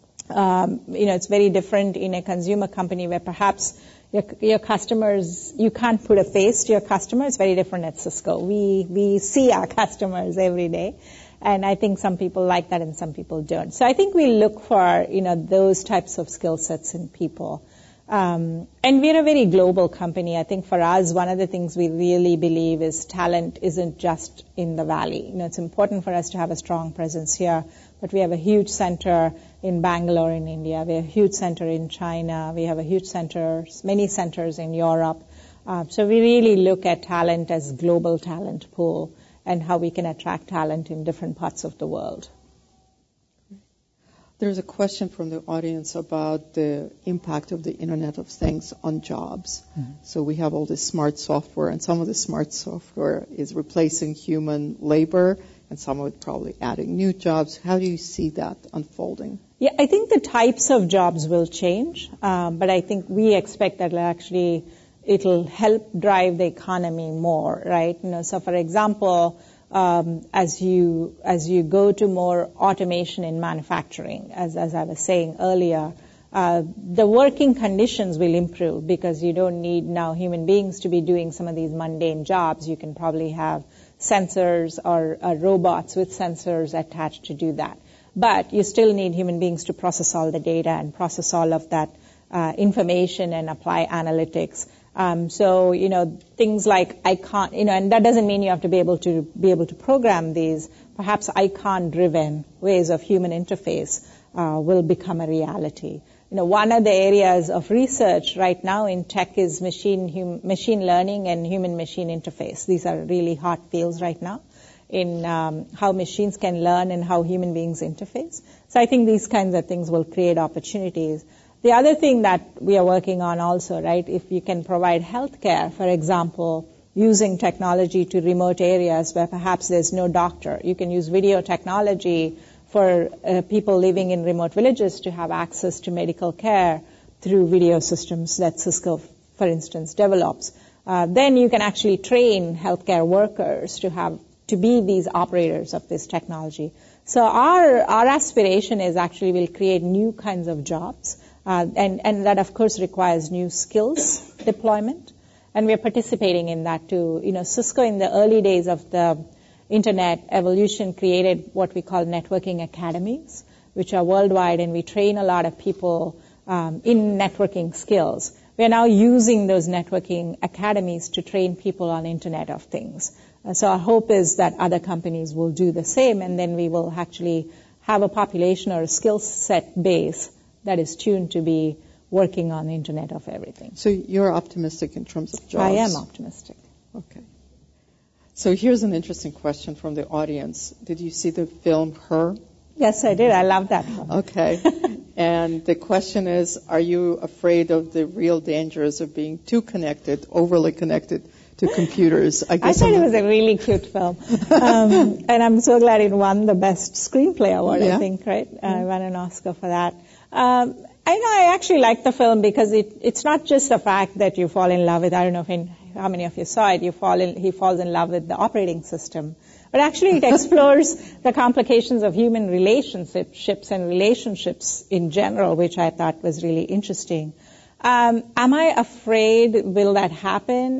It's very different in a consumer company where perhaps your customers, you can't put a face to your customer. It's very different at Cisco. We see our customers every day. And I think some people like that and some people don't. So I think we look for, those types of skill sets in people. And we're a very global company. I think for us, one of the things we really believe is talent isn't just in the Valley. It's important for us to have a strong presence here, but we have a huge center in Bangalore in India. We have a huge center in China. We have a huge center, many centers in Europe. So we really look at talent as global talent pool and how we can attract talent in different parts of the world. There's a question from the audience about the impact of the Internet of Things on jobs. Mm-hmm. So we have all this smart software, and some of the smart software is replacing human labor, and some of it probably adding new jobs. How do you see that unfolding? Yeah, I think the types of jobs will change, but I think we expect that it'll help drive the economy more, right? So for example, as you go to more automation in manufacturing, as I was saying earlier, the working conditions will improve because you don't need now human beings to be doing some of these mundane jobs. You can probably have sensors or robots with sensors attached to do that. But you still need human beings to process all the data and process all of that information and apply analytics. So, things like icon, and that doesn't mean you have to be able to program these. Perhaps icon-driven ways of human interface will become a reality. One of the areas of research right now in tech is machine learning and human-machine interface. These are really hot fields right now in how machines can learn and how human beings interface. So I think these kinds of things will create opportunities. The other thing that we are working on also, right, if you can provide healthcare, for example, using technology to remote areas where perhaps there's no doctor. You can use video technology for people living in remote villages to have access to medical care through video systems that Cisco, for instance, develops. Then you can actually train healthcare workers to be these operators of this technology. So our aspiration is actually we'll create new kinds of jobs. And that, of course, requires new skills deployment. And we're participating in that, too. Cisco, in the early days of the Internet evolution, created what we call networking academies, which are worldwide, and we train a lot of people in networking skills. We're now using those networking academies to train people on Internet of Things. So our hope is that other companies will do the same, and then we will actually have a population or a skill set base that is tuned to be working on the Internet of Everything. So you're optimistic in terms of jobs? I am optimistic. Okay. So here's an interesting question from the audience. Did you see the film Her? Yes, I did. I love that film. Okay. And the question is, are you afraid of the real dangers of being too connected, overly connected to computers? I thought it was a really cute film. And I'm so glad it won the Best Screenplay Award, I think, right? I won an Oscar for that. I actually like the film because it's not just the fact that you fall in love with, I don't know how many of you saw it, he falls in love with the operating system. But actually it explores the complications of human relationships and relationships in general, which I thought was really interesting. Am I afraid will that happen?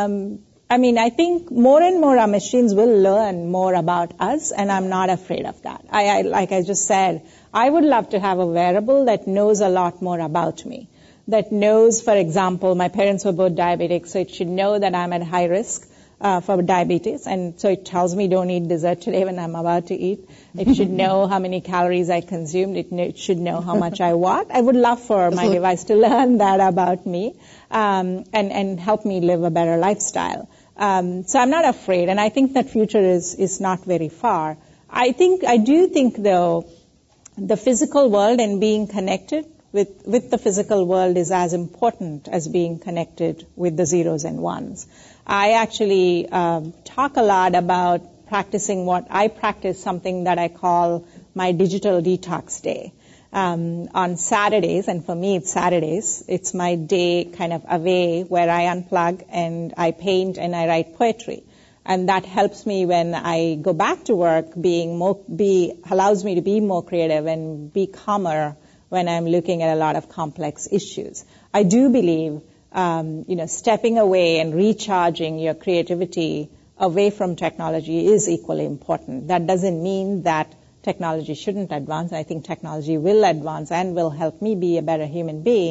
I think more and more our machines will learn more about us, and I'm not afraid of that. Like I just said, I would love to have a wearable that knows a lot more about me, that knows, for example, my parents were both diabetic, so it should know that I'm at high risk for diabetes, and so it tells me don't eat dessert today when I'm about to eat. It should know how many calories I consumed. It should know how much I walk. I would love for my device to learn that about me and help me live a better lifestyle. So I'm not afraid, and I think that future is not very far. I do think, though, the physical world and being connected with the physical world is as important as being connected with the zeros and ones. I actually talk a lot about practicing what I practice, something that I call my digital detox day. On Saturdays, and for me it's Saturdays, it's my day kind of away where I unplug and I paint and I write poetry. And that helps me when I go back to work, allows me to be more creative and be calmer when I'm looking at a lot of complex issues. I do believe, stepping away and recharging your creativity away from technology is equally important. That doesn't mean that technology shouldn't advance. I think technology will advance and will help me be a better human being.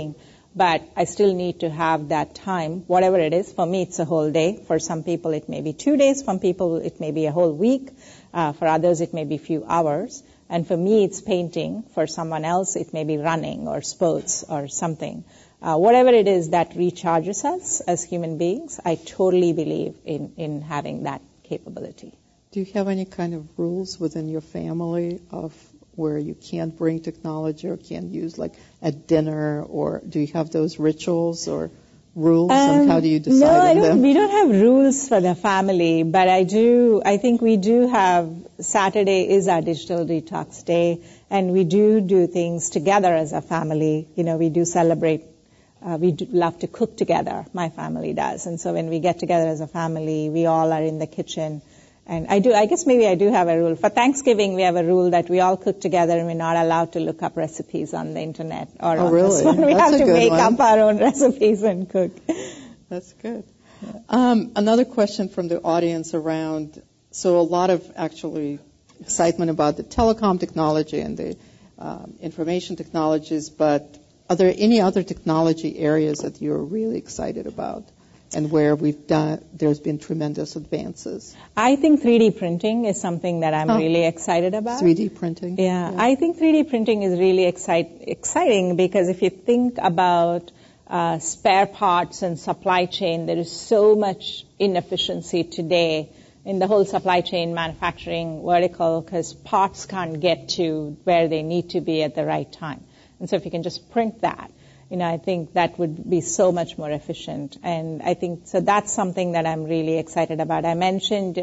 but I still need to have that time, whatever it is. For me, it's a whole day. For some people, it may be 2 days. For people, it may be a whole week. For others, it may be a few hours. And for me, it's painting. For someone else, it may be running or sports or something. Whatever it is that recharges us as human beings, I totally believe in having that capability. Do you have any kind of rules within your family of where you can't bring technology or can't use, like at dinner, or do you have those rituals or rules, and how do you decide on them? We don't have rules for the family, but I think we do have, Saturday is our digital detox day, and we do things together as a family. We do celebrate. We do love to cook together. My family does. And so when we get together as a family, we all are in the kitchen. And I guess maybe I do have a rule. For Thanksgiving, we have a rule that we all cook together and we're not allowed to look up recipes on the internet or on really? this one. We have to make up our own recipes and cook. That's good. Another question from the audience around, so a lot of actually excitement about the telecom technology and the information technologies, but are there any other technology areas that you're really excited about and where there's been tremendous advances? I think 3D printing is something that I'm really excited about. 3D printing? Yeah, I think 3D printing is really exciting because if you think about spare parts and supply chain, there is so much inefficiency today in the whole supply chain manufacturing vertical because parts can't get to where they need to be at the right time. And so if you can just print that, I think that would be so much more efficient. And I think, so that's something that I'm really excited about. I mentioned,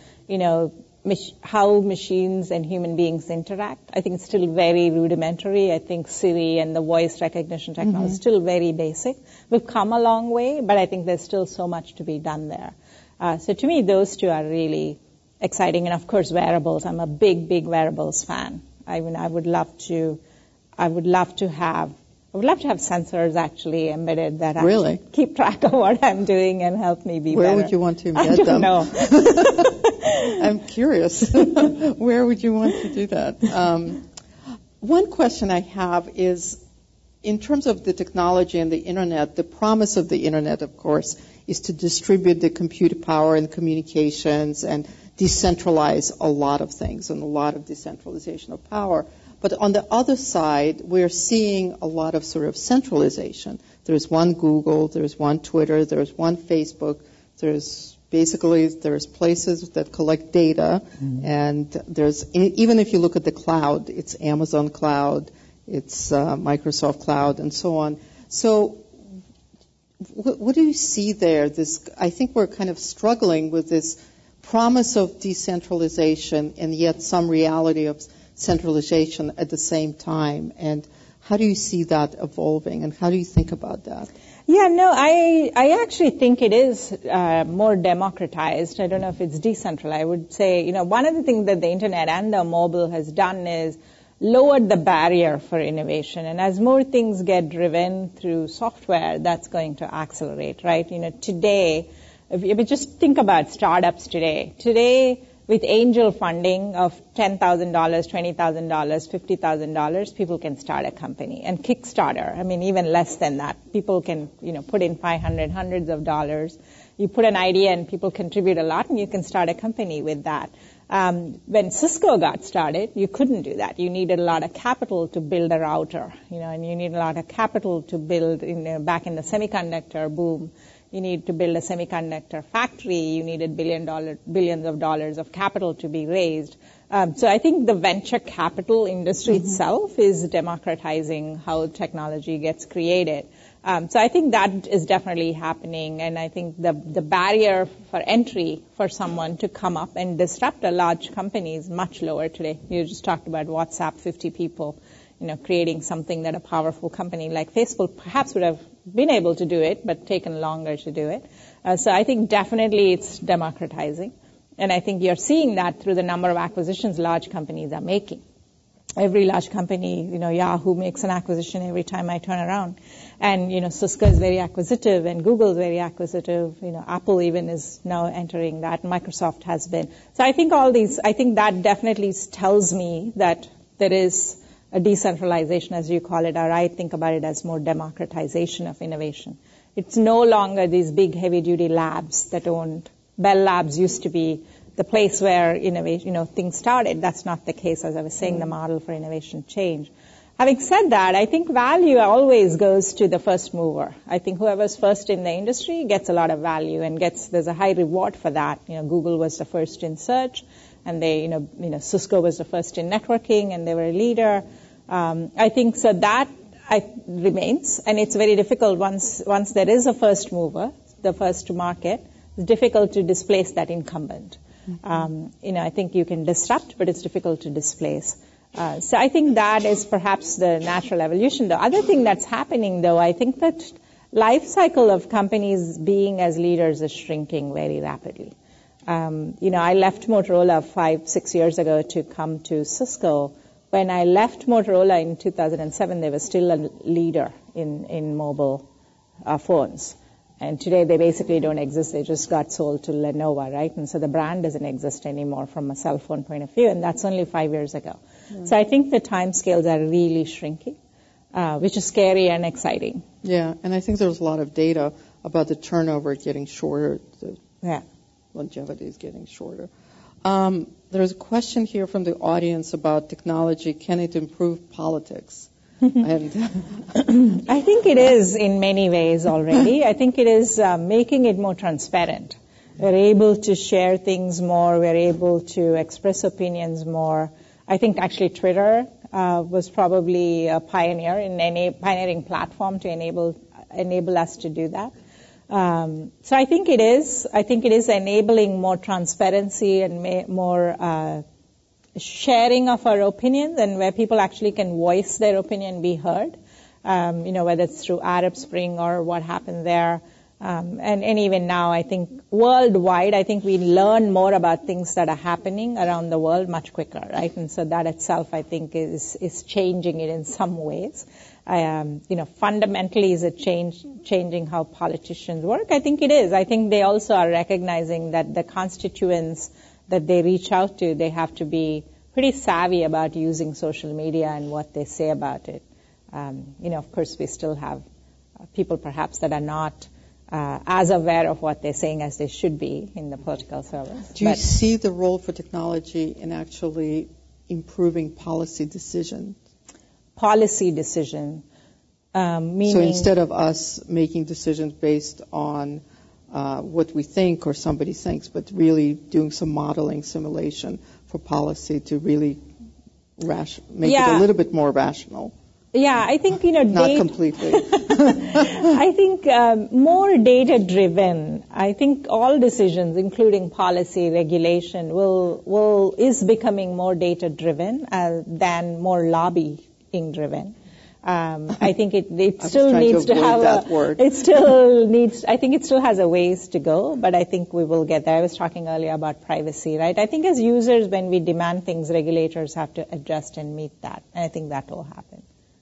how machines and human beings interact. I think it's still very rudimentary. I think Siri and the voice recognition technology is still very basic. We've come a long way, but I think there's still so much to be done there. So to me, those two are really exciting. And of course, wearables. I'm a big, big wearables fan. I would love to have sensors actually embedded that actually keep track of what I'm doing and help me be better. Where would you want to embed them? I don't know. I'm curious. Where would you want to do that? One question I have is, in terms of the technology and the Internet, the promise of the Internet, of course, is to distribute the compute power and communications and decentralize a lot of things and a lot of decentralization of power. But on the other side, we're seeing a lot of sort of centralization. There's one Google, there's one Twitter, there's one Facebook, there's places that collect data, and even if you look at the cloud, it's Amazon Cloud, it's Microsoft Cloud, and so on. So what do you see there? I think we're kind of struggling with this promise of decentralization and yet some reality of centralization at the same time. And how do you see that evolving, and how do you think about that? Yeah, no, I actually think it is more democratized. I don't know if it's decentralized. I would say, one of the things that the Internet and the mobile has done is lowered the barrier for innovation. And as more things get driven through software, that's going to accelerate, right? Today, if you just think about startups today, with angel funding of $10,000, $20,000, $50,000, people can start a company. And Kickstarter, even less than that. People can, put in $500, hundreds of dollars. You put an idea and people contribute a lot, and you can start a company with that. When Cisco got started, you couldn't do that. You needed a lot of capital to build a router, and you need a lot of capital to build, back in the semiconductor boom. You need to build a semiconductor factory. You needed billions of dollars of capital to be raised. So I think the venture capital industry itself is democratizing how technology gets created. So I think that is definitely happening, and I think the barrier for entry for someone to come up and disrupt a large company is much lower today. You just talked about WhatsApp, 50 people, creating something that a powerful company like Facebook perhaps would have been able to do it, but taken longer to do it. So I think definitely it's democratizing. And I think you're seeing that through the number of acquisitions large companies are making. Every large company, Yahoo makes an acquisition every time I turn around. And, Cisco is very acquisitive and Google is very acquisitive. Apple even is now entering that. Microsoft has been. So I think that definitely tells me that there is a decentralization, as you call it, or I think about it as more democratization of innovation. It's no longer these big, heavy-duty labs that owned. Bell Labs used to be the place where innovation, things started. That's not the case, as I was saying. The model for innovation changed. Having said that, I think value always goes to the first mover. I think whoever's first in the industry gets a lot of value and there's a high reward for that. Google was the first in search, and Cisco was the first in networking, and they were a leader. I think so that remains, and it's very difficult once there is a first mover, the first to market. It's difficult to displace that incumbent. I think you can disrupt, but it's difficult to displace. So I think that is perhaps the natural evolution. The other thing that's happening, though, I think that life cycle of companies being as leaders is shrinking very rapidly. I left Motorola 5-6 years ago to come to Cisco. When I left Motorola in 2007, they were still a leader in mobile phones. And today they basically don't exist. They just got sold to Lenovo, right? And so the brand doesn't exist anymore from a cell phone point of view, and that's only 5 years ago. So I think the time scales are really shrinking, which is scary and exciting. Yeah, and I think there's a lot of data about the turnover getting shorter. The longevity is getting shorter. There's a question here from the audience about technology. Can it improve politics? And I think it is in many ways already. I think it is making it more transparent. We're able to share things more. We're able to express opinions more. I think actually Twitter was probably a pioneer in any pioneering platform to enable us to do that. So I think it is. I think it is enabling more transparency and more sharing of our opinions, and where people actually can voice their opinion and be heard, whether it's through Arab Spring or what happened there. And even now, I think worldwide, I think we learn more about things that are happening around the world much quicker, right? And so that itself, I think, is changing it in some ways. Fundamentally, is it changing how politicians work? I think it is. I think they also are recognizing that the constituents that they reach out to, they have to be pretty savvy about using social media and what they say about it. Of course, we still have people perhaps that are not as aware of what they're saying as they should be in the political service. Do you see the role for technology in actually improving policy decision? Policy decision, meaning... So instead of us making decisions based on what we think or somebody thinks, but really doing some modeling simulation for policy to really make it a little bit more rational. Yeah, I think, not completely. I think more data-driven. I think all decisions, including policy, regulation, is becoming more data-driven than more lobbying-driven. I think it still needs to have I think it still has a ways to go, but I think we will get there. I was talking earlier about privacy, right? I think as users, when we demand things, regulators have to adjust and meet that. And I think that will happen.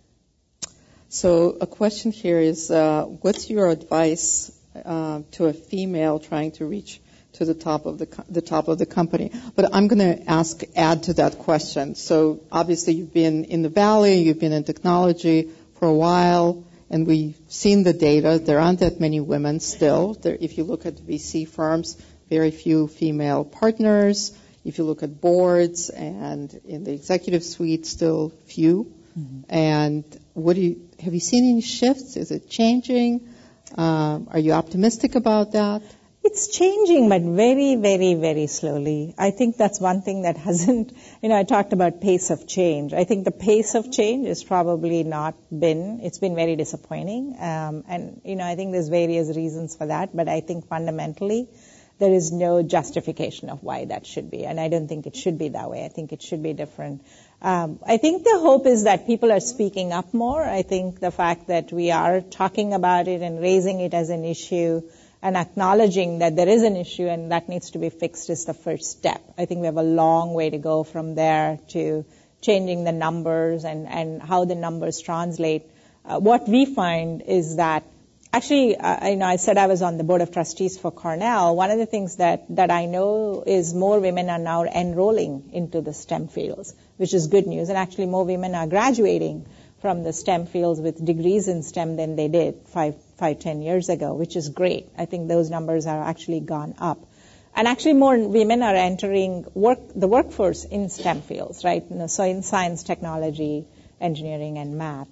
So a question here is, what's your advice to a female trying to reach to the top of the company? But I'm going to add to that question. So obviously you've been in the Valley, you've been in technology for a while, and we've seen the data. There aren't that many women still. If you look at VC firms, very few female partners. If you look at boards and in the executive suite, still few. Mm-hmm. And have you seen any shifts? Is it changing? Are you optimistic about that? It's changing, but very, very, very slowly. I think that's one thing that hasn't, I talked about pace of change. I think the pace of change is probably it's been very disappointing. And I think there's various reasons for that, but I think fundamentally there is no justification of why that should be. And I don't think it should be that way. I think it should be different. I think the hope is that people are speaking up more. I think the fact that we are talking about it and raising it as an issue and acknowledging that there is an issue and that needs to be fixed is the first step. I think we have a long way to go from there to changing the numbers and how the numbers translate. What we find is that Actually, I said I was on the board of trustees for Cornell. One of the things that I know is more women are now enrolling into the STEM fields, which is good news. And actually, more women are graduating from the STEM fields with degrees in STEM than they did 10 years ago, which is great. I think those numbers are actually gone up. And actually, more women are entering the workforce in STEM fields, right? So in science, technology, engineering, and math.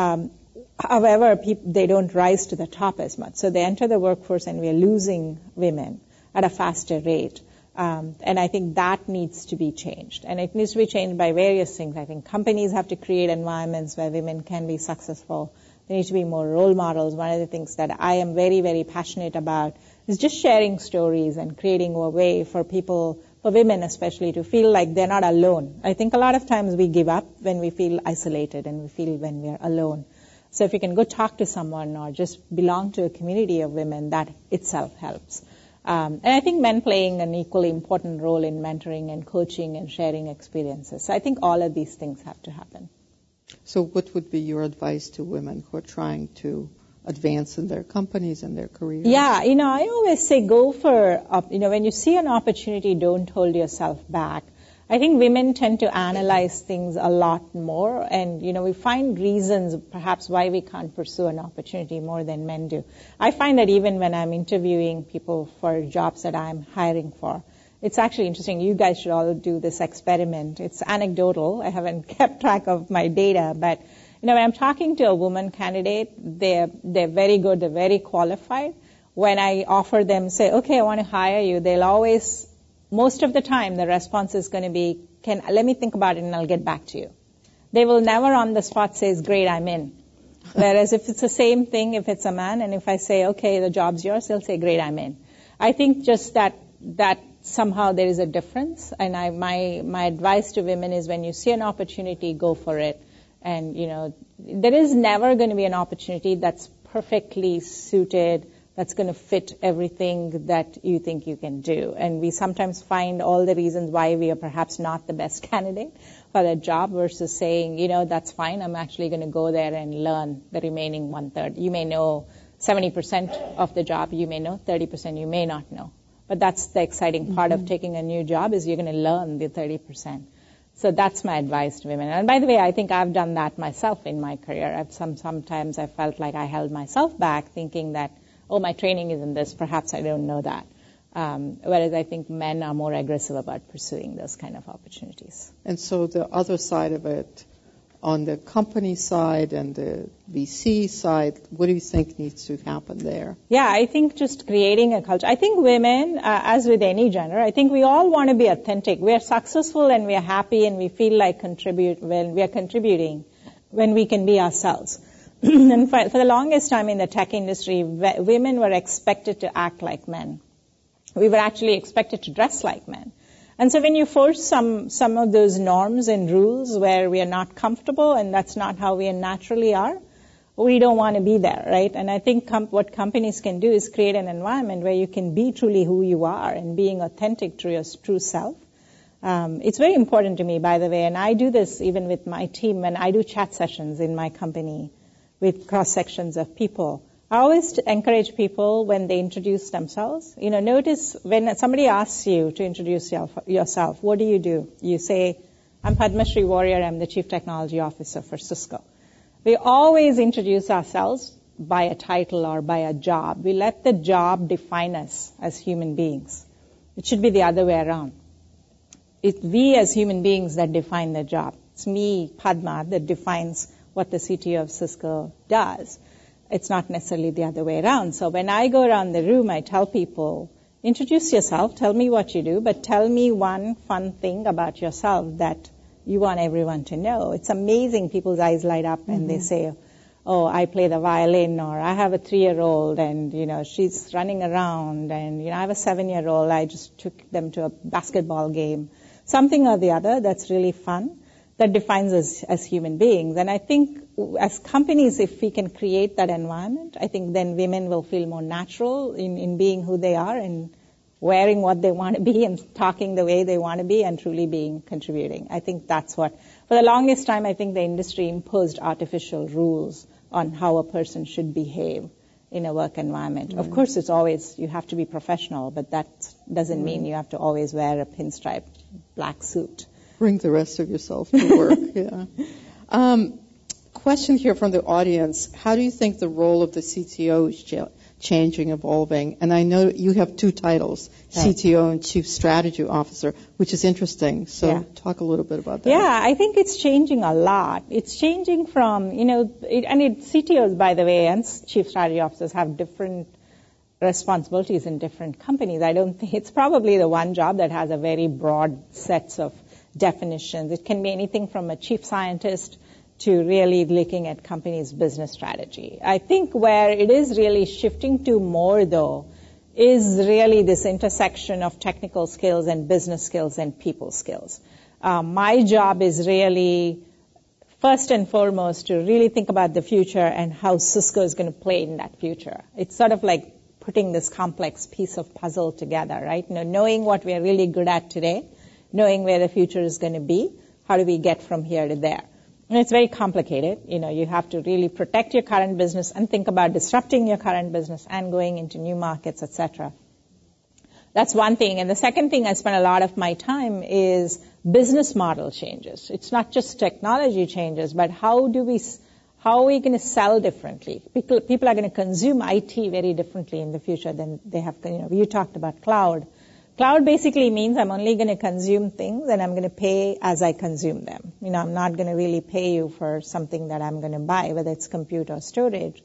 However, they don't rise to the top as much. So they enter the workforce, and we are losing women at a faster rate. And I think that needs to be changed. And it needs to be changed by various things. I think companies have to create environments where women can be successful. There need to be more role models. One of the things that I am very, very passionate about is just sharing stories and creating a way for people, for women especially, to feel like they're not alone. I think a lot of times we give up when we feel isolated and we feel when we're alone. So if you can go talk to someone or just belong to a community of women, that itself helps. And I think men playing an equally important role in mentoring and coaching and sharing experiences. So I think all of these things have to happen. So what would be your advice to women who are trying to advance in their companies and their careers? Yeah, I always say go for, when you see an opportunity, don't hold yourself back. I think women tend to analyze things a lot more, and, we find reasons perhaps why we can't pursue an opportunity more than men do. I find that even when I'm interviewing people for jobs that I'm hiring for, it's actually interesting. You guys should all do this experiment. It's anecdotal. I haven't kept track of my data, but when I'm talking to a woman candidate, they're very good, they're very qualified. When I offer them, say, okay, I want to hire you, they'll always, most of the time, the response is going to be, let me think about it and I'll get back to you. They will never on the spot say, great, I'm in. Whereas if it's the same thing, if it's a man, and if I say, okay, the job's yours, they'll say, great, I'm in. I think just that somehow there is a difference. And my advice to women is when you see an opportunity, go for it. And, there is never going to be an opportunity that's perfectly suited, that's going to fit everything that you think you can do. And we sometimes find all the reasons why we are perhaps not the best candidate for that job versus saying, that's fine, I'm actually going to go there and learn the remaining 1/3. You may know 70% of the job, you may know 30%, you may not know. But that's the exciting part of taking a new job is you're going to learn the 30%. So that's my advice to women. And by the way, I think I've done that myself in my career. Sometimes I felt like I held myself back thinking that, my training is in this, perhaps I don't know that. Whereas I think men are more aggressive about pursuing those kind of opportunities. And so the other side of it, on the company side and the VC side, what do you think needs to happen there? Yeah, I think just creating a culture. I think women, as with any gender, I think we all want to be authentic. We are successful and we are happy and we feel like we are contributing when we can be ourselves. And for the longest time in the tech industry, women were expected to act like men. We were actually expected to dress like men. And so when you force some of those norms and rules where we are not comfortable and that's not how we naturally are, we don't want to be there, right? And I think what companies can do is create an environment where you can be truly who you are and being authentic to your true self. It's very important to me, by the way, and I do this even with my team when I do chat sessions in my company with cross-sections of people. I always encourage people when they introduce themselves. Notice when somebody asks you to introduce yourself, what do? You say, I'm Padmasree Warrior, I'm the Chief Technology Officer for Cisco. We always introduce ourselves by a title or by a job. We let the job define us as human beings. It should be the other way around. It's we as human beings that define the job. It's me, Padma, that defines what the CTO of Cisco does. It's not necessarily the other way around. So when I go around the room, I tell people, introduce yourself, tell me what you do, but tell me one fun thing about yourself that you want everyone to know. It's amazing. People's eyes light up and they say, I play the violin, or I have a 3-year-old and, she's running around, and, I have a 7-year-old. I just took them to a basketball game. Something or the other that's really fun. That defines us as human beings. And I think as companies, if we can create that environment, I think then women will feel more natural in being who they are and wearing what they want to be and talking the way they want to be and truly contributing. I think that's what, for the longest time, I think the industry imposed artificial rules on how a person should behave. in a work environment. Of course, it's always, you have to be professional, but that doesn't mean you have to always wear a pinstripe black suit. Bring the rest of yourself to work, yeah. Question here from the audience. How do you think the role of the CTO is changing, evolving? And I know you have two titles, right. CTO and Chief Strategy Officer, which is interesting. So talk a little bit about that. Yeah, I think it's changing a lot. It's changing from, CTOs, by the way, and Chief Strategy Officers have different responsibilities in different companies. I don't think it's probably the one job that has a very broad sets of definitions. It can be anything from a chief scientist to really looking at companies' business strategy. I think where it is really shifting to more, though, is really this intersection of technical skills and business skills and people skills. My job is really, first and foremost, to really think about the future and how Cisco is going to play in that future. It's sort of like putting this complex piece of puzzle together, right? Knowing what we are really good at today, knowing where the future is going to be, how do we get from here to there? And it's very complicated. You have to really protect your current business and think about disrupting your current business and going into new markets, etc. That's one thing. And the second thing I spend a lot of my time is business model changes. It's not just technology changes, but how are we going to sell differently? People are going to consume IT very differently in the future than they have. You talked about cloud. Cloud basically means I'm only going to consume things and I'm going to pay as I consume them. I'm not going to really pay you for something that I'm going to buy, whether it's compute or storage.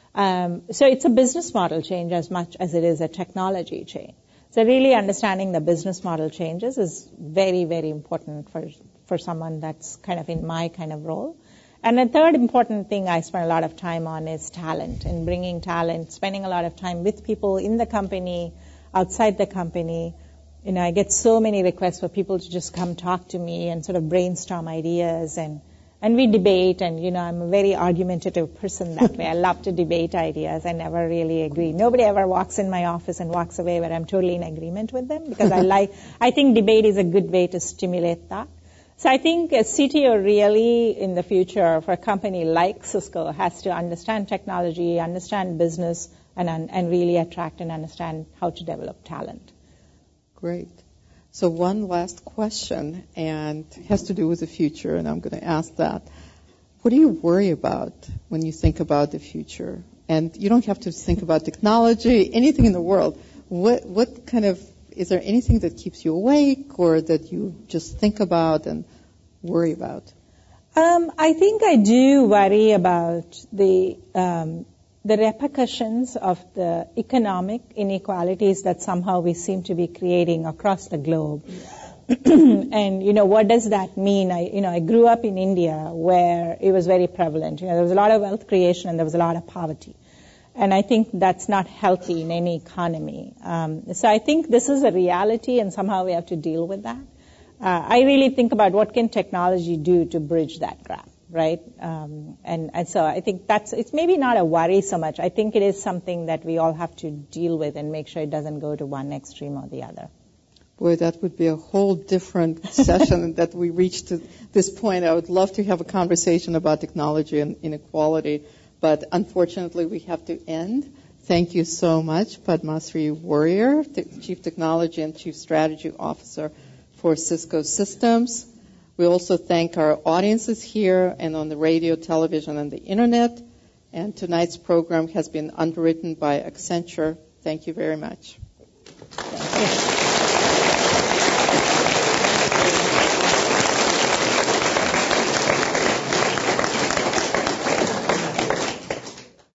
So it's a business model change as much as it is a technology change. So really understanding the business model changes is very, very important for someone that's kind of in my kind of role. And the third important thing I spend a lot of time on is talent and bringing talent, spending a lot of time with people in the company, outside the company. I get so many requests for people to just come talk to me and sort of brainstorm ideas and we debate and, I'm a very argumentative person that way. I love to debate ideas. I never really agree. Nobody ever walks in my office and walks away where I'm totally in agreement with them because I think debate is a good way to stimulate that. So I think a CTO really in the future for a company like Cisco has to understand technology, understand business, and really attract and understand how to develop talent. Great. So one last question, and it has to do with the future, and I'm going to ask that. What do you worry about when you think about the future? And you don't have to think about technology, anything in the world. What kind of, is there anything that keeps you awake or that you just think about and worry about? I think I do worry about the repercussions of the economic inequalities that somehow we seem to be creating across the globe. And, what does that mean? I grew up in India where it was very prevalent. There was a lot of wealth creation and there was a lot of poverty. And I think that's not healthy in any economy. So I think this is a reality and somehow we have to deal with that. I really think about what can technology do to bridge that gap. Right? And so I think it's maybe not a worry so much. I think it is something that we all have to deal with and make sure it doesn't go to one extreme or the other. Boy, that would be a whole different session that we reached to this point. I would love to have a conversation about technology and inequality, but unfortunately we have to end. Thank you so much, Padmasree Warrior, Chief Technology and Chief Strategy Officer for Cisco Systems. We also thank our audiences here and on the radio, television, and the internet. And tonight's program has been underwritten by Accenture. Thank you very much. Thank you.